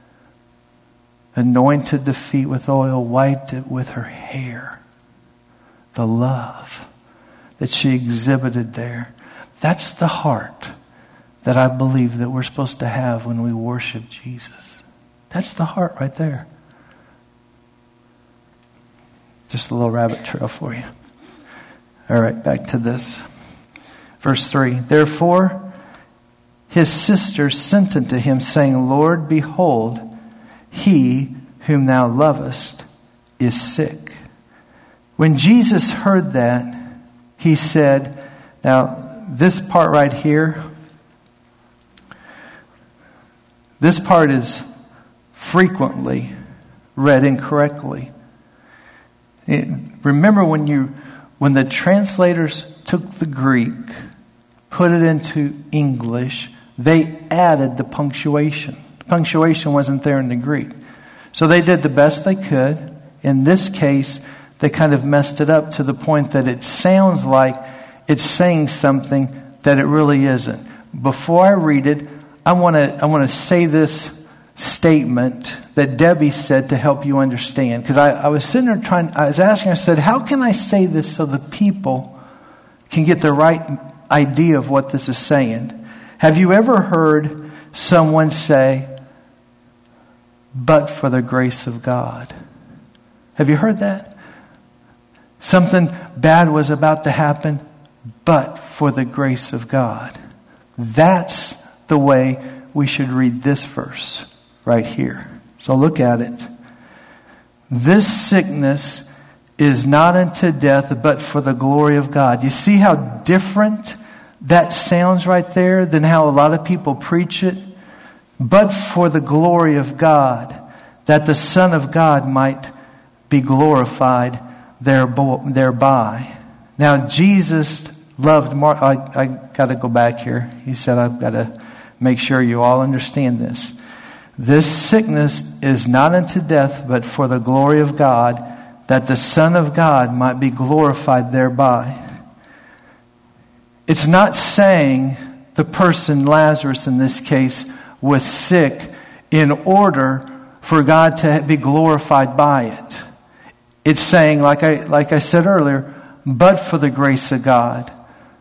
anointed the feet with oil, wiped it with her hair. The love that she exhibited there. That's the heart that I believe that we're supposed to have when we worship Jesus. That's the heart right there. Just a little rabbit trail for you. All right, back to this. Verse three. Therefore, his sisters sent unto him, saying, Lord, behold, he whom thou lovest is sick. When Jesus heard that, he said, now this part right here, this part is frequently read incorrectly. It, remember when you, when the translators took the Greek, put it into English, they added the punctuation. Punctuation wasn't there in the Greek. So they did the best they could. In this case, they kind of messed it up to the point that it sounds like it's saying something that it really isn't. Before I read it, I want to I want to say this statement that Debbie said to help you understand. Because I, I was sitting there trying, I was asking, I said, how can I say this so the people can get the right idea of what this is saying? Have you ever heard someone say, but for the grace of God? Have you heard that? Something bad was about to happen, but for the grace of God. That's the way we should read this verse right here. So look at it. This sickness is not unto death, but for the glory of God. You see how different that sounds right there than how a lot of people preach it? But for the glory of God, that the Son of God might be glorified thereby. Now Jesus loved Martha. I, I got to go back here. He said, I've got to make sure you all understand this. This sickness is not unto death, but for the glory of God, that the Son of God might be glorified thereby. It's not saying the person, Lazarus in this case, was sick in order for God to be glorified by it. It's saying, like I like I said earlier, but for the grace of God.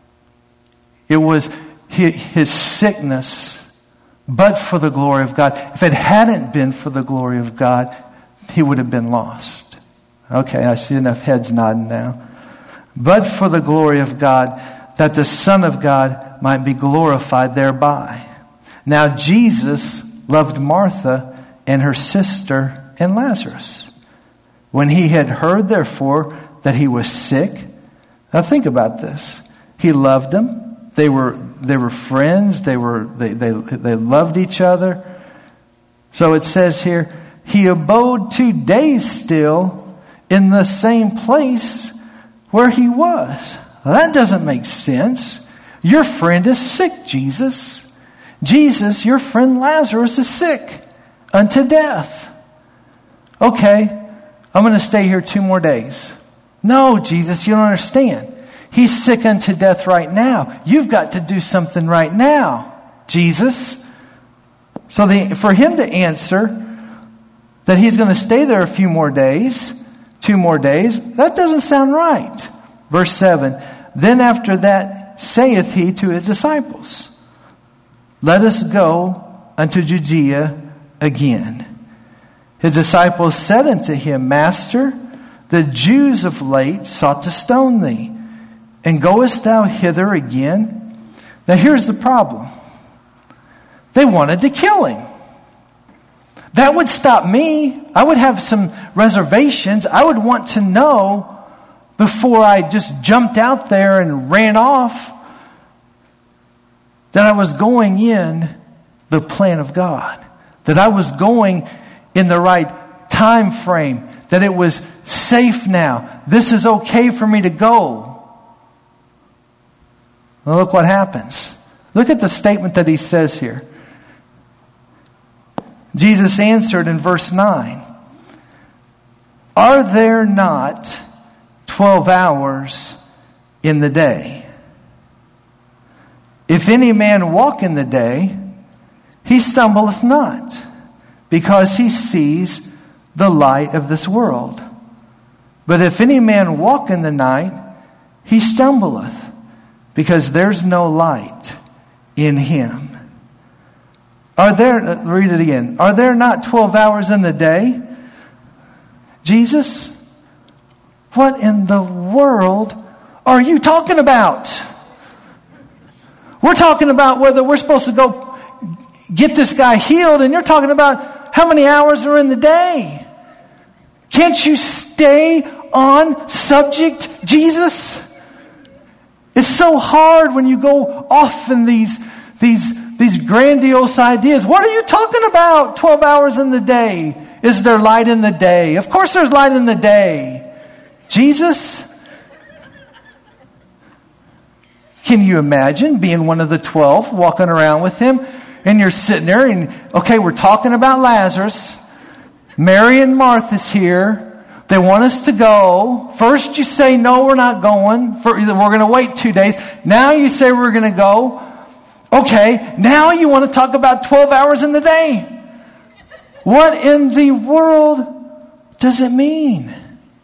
It was his sickness, but for the glory of God. If it hadn't been for the glory of God, he would have been lost. Okay, I see enough heads nodding now. But for the glory of God, that the Son of God might be glorified thereby. Now Jesus loved Martha and her sister and Lazarus. When he had heard, therefore, that he was sick. Now think about this. He loved them. They were they were friends. They were they they they loved each other. So it says here, he abode two days still in the same place where he was. Well, that doesn't make sense. Your friend is sick, Jesus. Jesus, your friend Lazarus is sick unto death. Okay. I'm going to stay here two more days. No, Jesus, you don't understand. He's sick unto death right now. You've got to do something right now, Jesus. So the, for him to answer that he's going to stay there a few more days, two more days, that doesn't sound right. Verse seven, then after that saith he to his disciples, let us go unto Judea again. His disciples said unto him, Master, the Jews of late sought to stone thee, and goest thou hither again? Now here's the problem. They wanted to kill him. That would stop me. I would have some reservations. I would want to know before I just jumped out there and ran off that I was going in the plan of God. That I was going in the right time frame, that it was safe now. This is okay for me to go. Well, look what happens. Look at the statement that he says here. Jesus answered in verse nine, Are there not twelve hours in the day? If any man walk in the day, he stumbleth not, because he sees the light of this world. But if any man walk in the night, he stumbleth, because there's no light in him. Are there, read it again, are there not twelve hours in the day? Jesus, what in the world are you talking about? We're talking about whether we're supposed to go get this guy healed, and you're talking about how many hours are in the day. Can't you stay on subject, Jesus? It's so hard when you go off in these, these, these grandiose ideas. What are you talking about? twelve hours in the day. Is there light in the day? Of course there's light in the day. Jesus? Can you imagine being one of the twelve, walking around with him, and you're sitting there and, okay, we're talking about Lazarus. Mary and Martha's here. They want us to go. First you say, no, we're not going. For, we're going to wait two days. Now you say we're going to go. Okay, now you want to talk about twelve hours in the day. What in the world does it mean?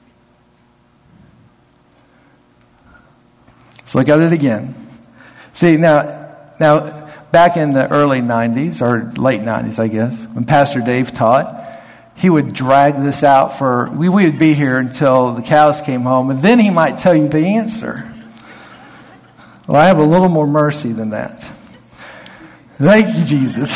Let's look at it again. See, now, now back in the early nineties, or late nineties, I guess, when Pastor Dave taught, he would drag this out for, we would be here until the cows came home, and then he might tell you the answer. Well, I have a little more mercy than that. Thank you, Jesus.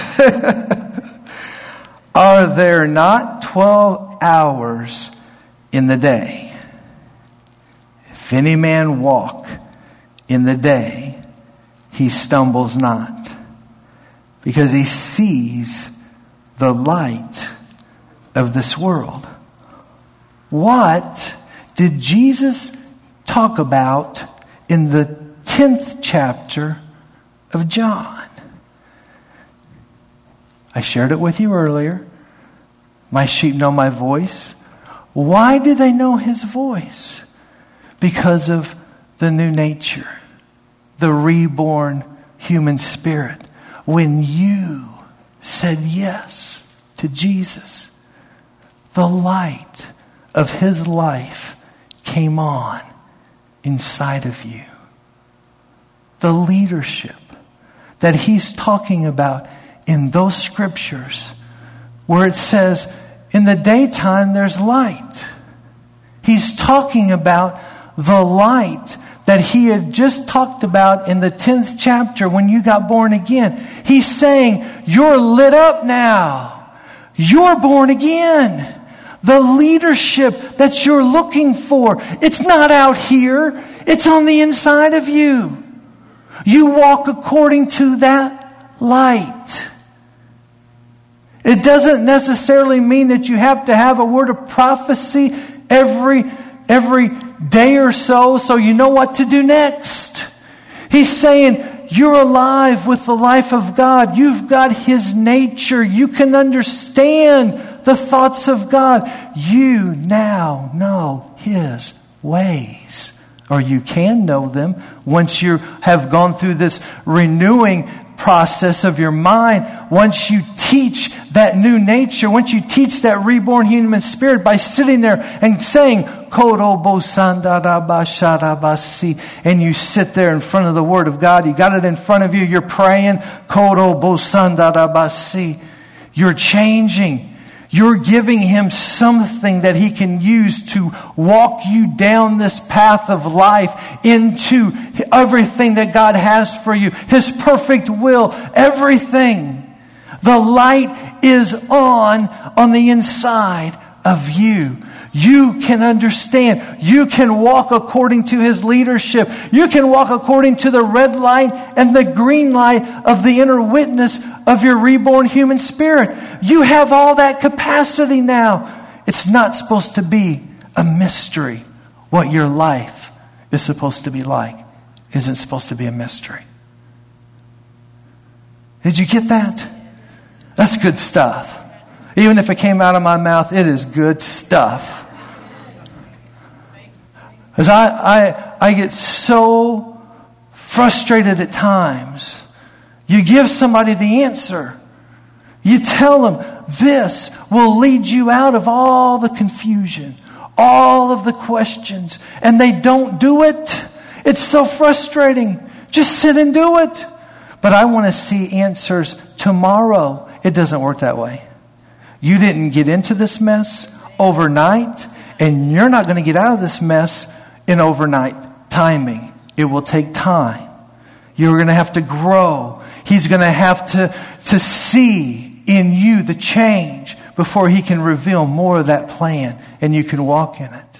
Are there not twelve hours in the day? If any man walk in the day, he stumbles not, because he sees the light of this world. What did Jesus talk about in the tenth chapter of John? I shared it with you earlier. My sheep know my voice. Why do they know his voice? Because of the new nature, the reborn human spirit. When you said yes to Jesus, the light of his life came on inside of you. The leadership that he's talking about in those scriptures, where it says, in the daytime there's light. He's talking about the light that he had just talked about in the tenth chapter when you got born again. He's saying, you're lit up now. You're born again. The leadership that you're looking for, it's not out here. It's on the inside of you. You walk according to that light. It doesn't necessarily mean that you have to have a word of prophecy every, every day or so, so you know what to do next. He's saying, you're alive with the life of God. You've got his nature. You can understand the thoughts of God. You now know his ways. Or you can know them once you have gone through this renewing process of your mind. Once you teach that new nature, once you teach that reborn human spirit by sitting there and saying, and you sit there in front of the Word of God, you got it in front of you, you're praying, you're changing. You're giving him something that he can use to walk you down this path of life into everything that God has for you. His perfect will, everything. The light is on on the inside of you. You can understand. You can walk according to his leadership. You can walk according to the red light and the green light of the inner witness of your reborn human spirit. You have all that capacity now. It's not supposed to be a mystery what your life is supposed to be like. Isn't supposed to be a mystery. Did you get that? That's good stuff. Even if it came out of my mouth, it is good stuff. Because I, I, I get so frustrated at times. You give somebody the answer. You tell them, this will lead you out of all the confusion, all of the questions, and they don't do it. It's so frustrating. Just sit and do it. But I want to see answers tomorrow. It doesn't work that way. You didn't get into this mess overnight, and you're not going to get out of this mess in overnight timing. It will take time. You're going to have to grow. He's going to have to, to see in you the change before He can reveal more of that plan and you can walk in it.